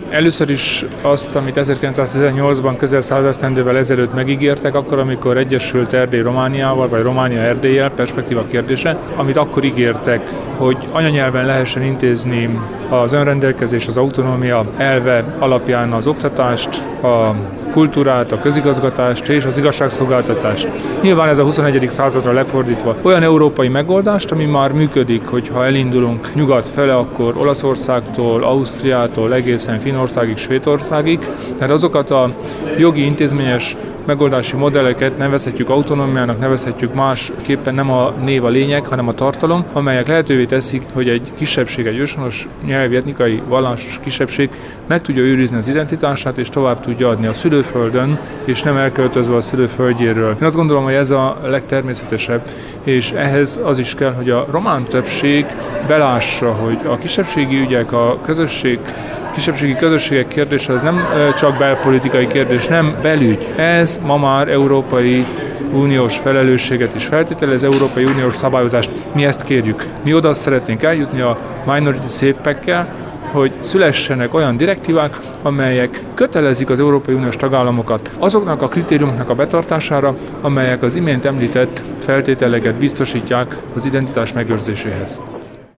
Először is azt, amit 1918-ban közel 100 esztendővel ezelőtt megígértek, akkor, amikor egyesült Erdély Romániával, vagy Románia Erdéllyel, perspektíva kérdése, amit akkor ígértek, hogy anyanyelven lehessen intézni az önrendelkezés, az autonómia elve alapján az oktatást, a kultúrát, a közigazgatást és az igazságszolgáltatást. Nyilván ez a 21. századra lefordítva olyan európai megoldást, ami már működik, hogyha elindulunk nyugat fele, akkor Olaszországtól, Ausztriától egészen Finnországig, Svédországig. Tehát azokat a jogi intézményes megoldási modelleket nevezhetjük autonómiának, nevezhetjük másképpen, nem a név a lényeg, hanem a tartalom, amelyek lehetővé teszik, hogy egy kisebbség, egy őshonos nyelvi, etnikai, vallásos kisebbség meg tudja őrizni az identitását, és tovább tudja adni a szülőföldön, és nem elköltözve a szülőföldjéről. Én azt gondolom, hogy ez a legtermészetesebb, és ehhez az is kell, hogy a román többség belássa, hogy a kisebbségi ügyek, a kisebbségi közösségek kérdése az nem csak belpolitikai kérdés, nem belügy. Ez ma már Európai Uniós felelősséget is feltételez, Európai Uniós szabályozást. Mi ezt kérjük. Mi oda szeretnénk eljutni a Minority Safe Pack-kel, hogy szülessenek olyan direktívák, amelyek kötelezik az Európai Uniós tagállamokat azoknak a kritériumoknak a betartására, amelyek az imént említett feltételeket biztosítják az identitás megőrzéséhez.